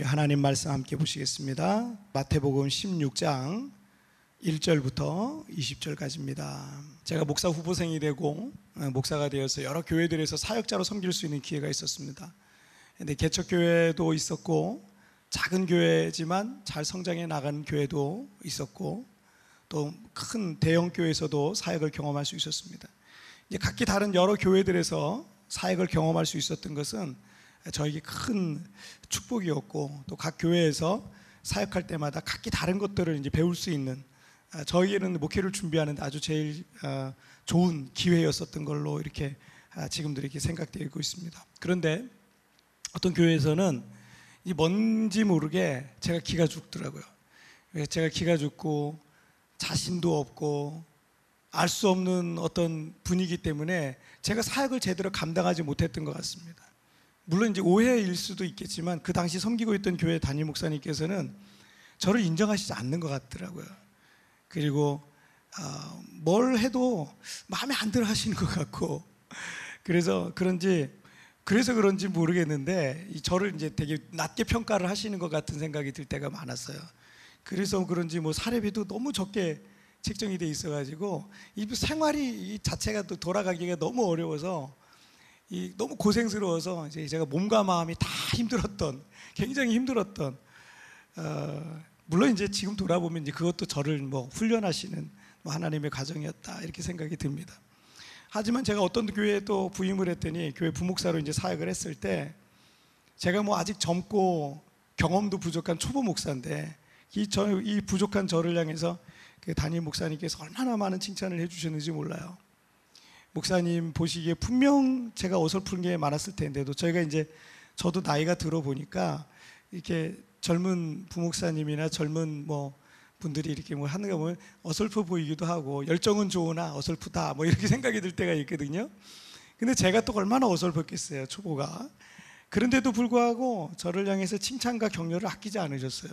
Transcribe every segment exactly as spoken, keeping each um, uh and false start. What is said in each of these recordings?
하나님 말씀 함께 보시겠습니다. 마태복음 십육 장 일 절부터 이십 절까지입니다. 제가 목사 후보생이 되고 목사가 되어서 여러 교회들에서 사역자로 섬길 수 있는 기회가 있었습니다. 근데 개척교회도 있었고 작은 교회지만 잘 성장해 나가는 교회도 있었고 또 큰 대형 교회에서도 사역을 경험할 수 있었습니다. 이제 각기 다른 여러 교회들에서 사역을 경험할 수 있었던 것은 저에게 큰 축복이었고 또 각 교회에서 사역할 때마다 각기 다른 것들을 이제 배울 수 있는 저희에게는 목회를 준비하는 아주 제일 좋은 기회였었던 걸로 이렇게 지금도 이렇게 생각되고 있습니다. 그런데 어떤 교회에서는 뭔지 모르게 제가 기가 죽더라고요. 제가 기가 죽고 자신도 없고 알 수 없는 어떤 분위기 때문에 제가 사역을 제대로 감당하지 못했던 것 같습니다. 물론 이제 오해일 수도 있겠지만 그 당시 섬기고 있던 교회 담임 목사님께서는 저를 인정하시지 않는 것 같더라고요. 그리고 어, 뭘 해도 마음에 안 들어 하시는 것 같고 그래서 그런지 그래서 그런지 모르겠는데 저를 이제 되게 낮게 평가를 하시는 것 같은 생각이 들 때가 많았어요. 그래서 그런지 뭐 사례비도 너무 적게 책정이 돼 있어가지고 이 생활이 이 자체가 또 돌아가기가 너무 어려워서 이 너무 고생스러워서 이제 제가 몸과 마음이 다 힘들었던 굉장히 힘들었던 어, 물론 이제 지금 돌아보면 이제 그것도 저를 뭐 훈련하시는 뭐 하나님의 과정이었다 이렇게 생각이 듭니다. 하지만 제가 어떤 교회에 또 부임을 했더니 교회 부목사로 이제 사역을 했을 때 제가 뭐 아직 젊고 경험도 부족한 초보 목사인데 이, 저, 이 부족한 저를 향해서 그 담임 목사님께서 얼마나 많은 칭찬을 해주셨는지 몰라요. 목사님 보시기에 분명 제가 어설픈 게 많았을 텐데도 저희가 이제 저도 나이가 들어 보니까 이렇게 젊은 부목사님이나 젊은 뭐 분들이 이렇게 뭐 하는 거 보면 어설퍼 보이기도 하고 열정은 좋으나 어설프다 뭐 이렇게 생각이 들 때가 있거든요. 근데 제가 또 얼마나 어설펐겠어요, 초보가. 그런데도 불구하고 저를 향해서 칭찬과 격려를 아끼지 않으셨어요.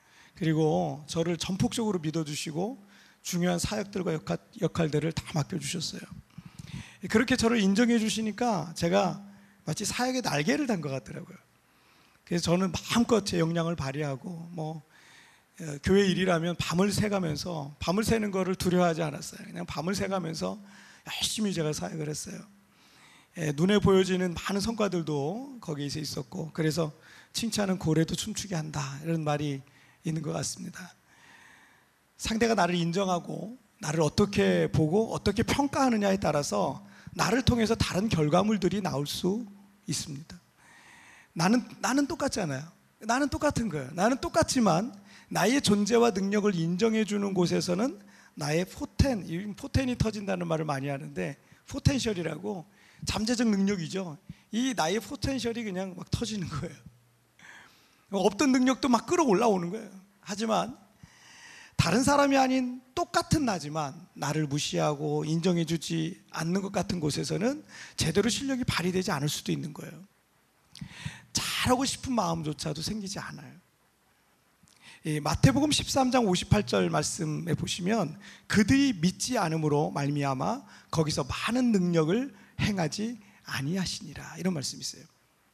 그리고 저를 전폭적으로 믿어주시고 중요한 사역들과 역할, 역할들을 다 맡겨주셨어요. 그렇게 저를 인정해 주시니까 제가 마치 사역의 날개를 단 것 같더라고요. 그래서 저는 마음껏 제 역량을 발휘하고 뭐 교회 일이라면 밤을 새가면서 밤을 새는 거를 두려워하지 않았어요. 그냥 밤을 새가면서 열심히 제가 사역을 했어요. 예, 눈에 보여지는 많은 성과들도 거기에 있었고 그래서 칭찬은 고래도 춤추게 한다 이런 말이 있는 것 같습니다. 상대가 나를 인정하고 나를 어떻게 보고 어떻게 평가하느냐에 따라서 나를 통해서 다른 결과물들이 나올 수 있습니다. 나는, 나는 똑같잖아요. 나는 똑같은 거예요. 나는 똑같지만 나의 존재와 능력을 인정해 주는 곳에서는 나의 포텐, 포텐이 터진다는 말을 많이 하는데 포텐셜이라고 잠재적 능력이죠. 이 나의 포텐셜이 그냥 막 터지는 거예요. 없던 능력도 막 끌어올라오는 거예요. 하지만 다른 사람이 아닌 똑같은 나지만 나를 무시하고 인정해 주지 않는 것 같은 곳에서는 제대로 실력이 발휘되지 않을 수도 있는 거예요. 잘하고 싶은 마음조차도 생기지 않아요. 이 마태복음 십삼 장 오십팔 절 말씀에 보시면 그들이 믿지 않음으로 말미암아 거기서 많은 능력을 행하지 아니하시니라 이런 말씀이 있어요.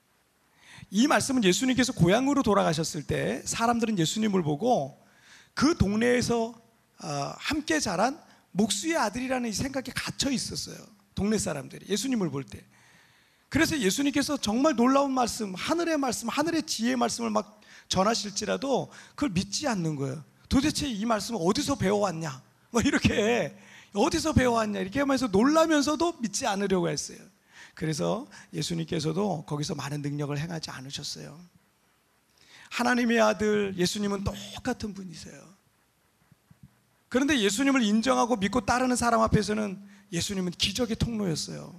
이 말씀은 예수님께서 고향으로 돌아가셨을 때 사람들은 예수님을 보고 그 동네에서 함께 자란 목수의 아들이라는 이 생각에 갇혀 있었어요. 동네 사람들이 예수님을 볼 때. 그래서 예수님께서 정말 놀라운 말씀, 하늘의 말씀, 하늘의 지혜의 말씀을 막 전하실지라도 그걸 믿지 않는 거예요. 도대체 이 말씀을 어디서 배워왔냐? 뭐 이렇게 어디서 배워왔냐? 이렇게 하면서 놀라면서도 믿지 않으려고 했어요. 그래서 예수님께서도 거기서 많은 능력을 행하지 않으셨어요. 하나님의 아들 예수님은 똑같은 분이세요. 그런데 예수님을 인정하고 믿고 따르는 사람 앞에서는 예수님은 기적의 통로였어요.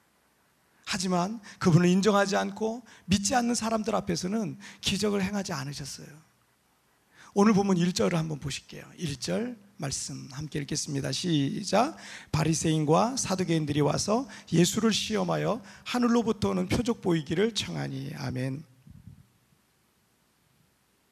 하지만 그분을 인정하지 않고 믿지 않는 사람들 앞에서는 기적을 행하지 않으셨어요. 오늘 보면 일 절을 한번 보실게요. 일 절 말씀 함께 읽겠습니다. 시작. 바리새인과 사두개인들이 와서 예수를 시험하여 하늘로부터 오는 표적 보이기를 청하니. 아멘.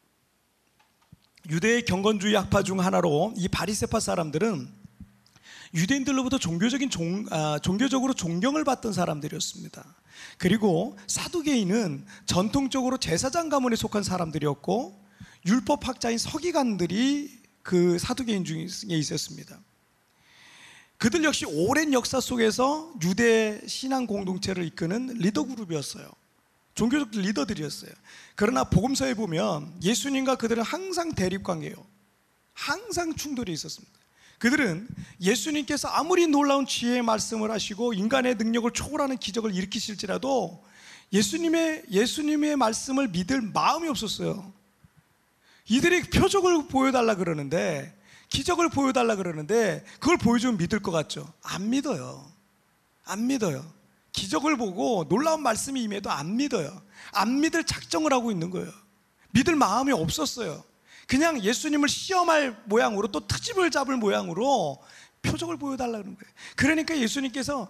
유대의 경건주의 학파 중 하나로 이 바리새파 사람들은 유대인들로부터 종교적인 종, 아, 종교적으로 존경을 받던 사람들이었습니다. 그리고 사두개인은 전통적으로 제사장 가문에 속한 사람들이었고 율법학자인 서기관들이 그 사두개인 중에 있었습니다. 그들 역시 오랜 역사 속에서 유대 신앙 공동체를 이끄는 리더 그룹이었어요. 종교적 리더들이었어요. 그러나 복음서에 보면 예수님과 그들은 항상 대립관계예요. 항상 충돌이 있었습니다. 그들은 예수님께서 아무리 놀라운 지혜의 말씀을 하시고 인간의 능력을 초월하는 기적을 일으키실지라도 예수님의, 예수님의 말씀을 믿을 마음이 없었어요. 이들이 표적을 보여달라 그러는데, 기적을 보여달라 그러는데 그걸 보여주면 믿을 것 같죠? 안 믿어요. 안 믿어요. 기적을 보고 놀라운 말씀이 임해도 안 믿어요. 안 믿을 작정을 하고 있는 거예요. 믿을 마음이 없었어요. 그냥 예수님을 시험할 모양으로, 또 트집을 잡을 모양으로 표적을 보여달라 그런 거예요. 그러니까 예수님께서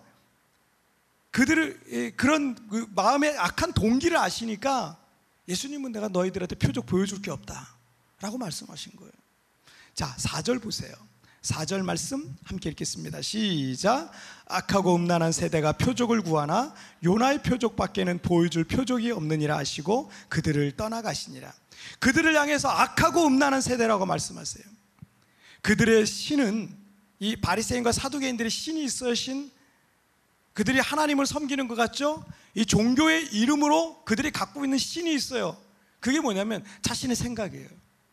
그들을, 그런 그 마음의 악한 동기를 아시니까 예수님은 내가 너희들한테 표적 보여줄 게 없다 라고 말씀하신 거예요. 자, 사 절 보세요. 사 절 말씀 함께 읽겠습니다. 시작. 악하고 음란한 세대가 표적을 구하나 요나의 표적밖에는 보여줄 표적이 없느니라 하시고 그들을 떠나가시니라. 그들을 향해서 악하고 음란한 세대라고 말씀하세요. 그들의 신은, 이 바리새인과 사두개인들의 신이 있어요. 신. 그들이 하나님을 섬기는 것 같죠? 이 종교의 이름으로 그들이 갖고 있는 신이 있어요. 그게 뭐냐면 자신의 생각이에요.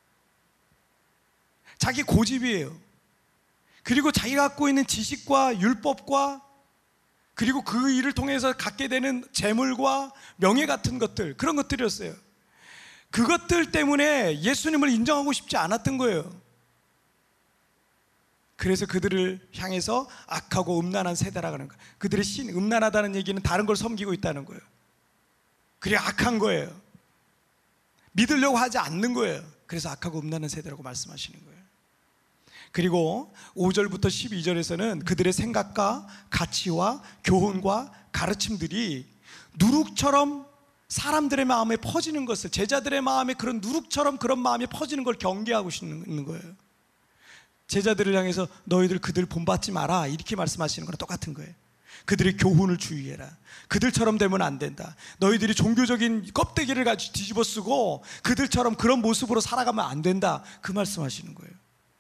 자기 고집이에요. 그리고 자기가 갖고 있는 지식과 율법과 그리고 그 일을 통해서 갖게 되는 재물과 명예 같은 것들, 그런 것들이었어요. 그것들 때문에 예수님을 인정하고 싶지 않았던 거예요. 그래서 그들을 향해서 악하고 음란한 세대라고 하는 거예요. 그들의 신, 음란하다는 얘기는 다른 걸 섬기고 있다는 거예요. 그게 악한 거예요. 믿으려고 하지 않는 거예요. 그래서 악하고 음란한 세대라고 말씀하시는 거예요. 그리고 오 절부터 십이 절에서는 그들의 생각과 가치와 교훈과 가르침들이 누룩처럼 사람들의 마음에 퍼지는 것을, 제자들의 마음에 그런 누룩처럼 그런 마음이 퍼지는 걸 경계하고 있는 거예요. 제자들을 향해서 너희들 그들 본받지 마라 이렇게 말씀하시는 거랑 똑같은 거예요. 그들의 교훈을 주의해라. 그들처럼 되면 안 된다. 너희들이 종교적인 껍데기를 가지고 뒤집어 쓰고 그들처럼 그런 모습으로 살아가면 안 된다. 그 말씀하시는 거예요.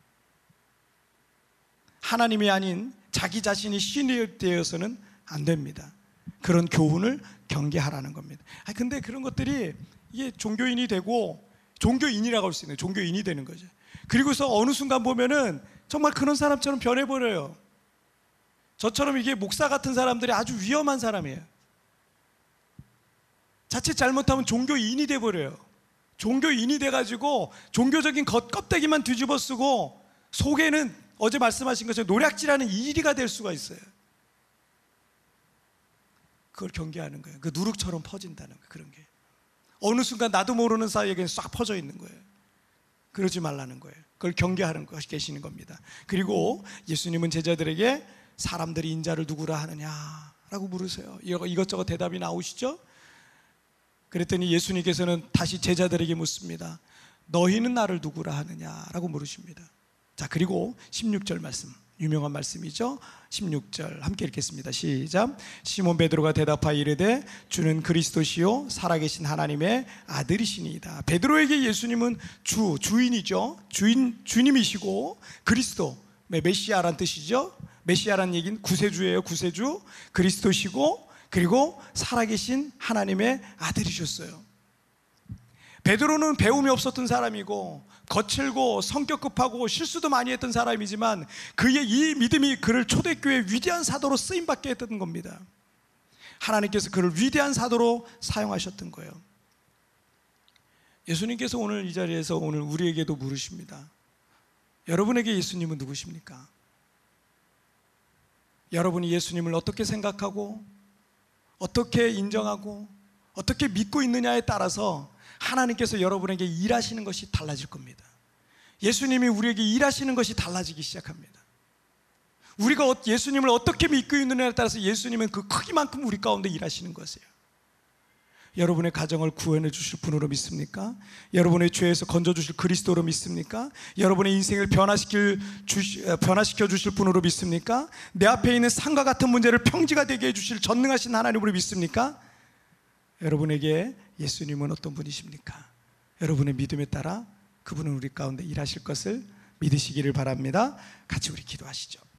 하나님이 아닌 자기 자신이 신이 되어서는 안 됩니다. 그런 교훈을 경계하라는 겁니다. 아 근데 그런 것들이 이게 종교인이 되고 종교인이라고 할 수 있는 종교인이 되는 거죠. 그리고서 어느 순간 보면은 정말 그런 사람처럼 변해버려요. 저처럼 이게 목사 같은 사람들이 아주 위험한 사람이에요. 자칫 잘못하면 종교인이 돼버려요. 종교인이 돼가지고 종교적인 겉 껍데기만 뒤집어 쓰고 속에는 어제 말씀하신 것처럼 노략질하는 이리가 될 수가 있어요. 그걸 경계하는 거예요. 그 누룩처럼 퍼진다는 거예요. 그런 게 어느 순간 나도 모르는 사이에 싹 퍼져 있는 거예요. 그러지 말라는 거예요. 그걸 경계하는 것이 계시는 겁니다. 그리고 예수님은 제자들에게 사람들이 인자를 누구라 하느냐라고 물으세요. 이것저것 대답이 나오시죠? 그랬더니 예수님께서는 다시 제자들에게 묻습니다. 너희는 나를 누구라 하느냐라고 물으십니다. 자, 그리고 십육 절 말씀, 유명한 말씀이죠. 십육 절 함께 읽겠습니다. 시작. 시몬 베드로가 대답하여 이르되 주는 그리스도시요 살아계신 하나님의 아들이시니이다. 베드로에게 예수님은 주, 주인이죠. 주인, 주님이시고 그리스도, 메시아란 뜻이죠. 메시아란 얘기는 구세주예요. 구세주, 그리스도시고 그리고 살아계신 하나님의 아들이셨어요. 베드로는 배움이 없었던 사람이고 거칠고 성격 급하고 실수도 많이 했던 사람이지만 그의 이 믿음이 그를 초대교회의 위대한 사도로 쓰임받게 했던 겁니다. 하나님께서 그를 위대한 사도로 사용하셨던 거예요. 예수님께서 오늘 이 자리에서 오늘 우리에게도 물으십니다. 여러분에게 예수님은 누구십니까? 여러분이 예수님을 어떻게 생각하고 어떻게 인정하고 어떻게 믿고 있느냐에 따라서 하나님께서 여러분에게 일하시는 것이 달라질 겁니다. 예수님이 우리에게 일하시는 것이 달라지기 시작합니다. 우리가 예수님을 어떻게 믿고 있느냐에 따라서 예수님은 그 크기만큼 우리 가운데 일하시는 것이에요. 여러분의 가정을 구원해 주실 분으로 믿습니까? 여러분의 죄에서 건져 주실 그리스도로 믿습니까? 여러분의 인생을 변화시킬 주시, 변화시켜 주실 분으로 믿습니까? 내 앞에 있는 산과 같은 문제를 평지가 되게 해 주실 전능하신 하나님으로 믿습니까? 여러분에게 예수님은 어떤 분이십니까? 여러분의 믿음에 따라 그분은 우리 가운데 일하실 것을 믿으시기를 바랍니다. 같이 우리 기도하시죠.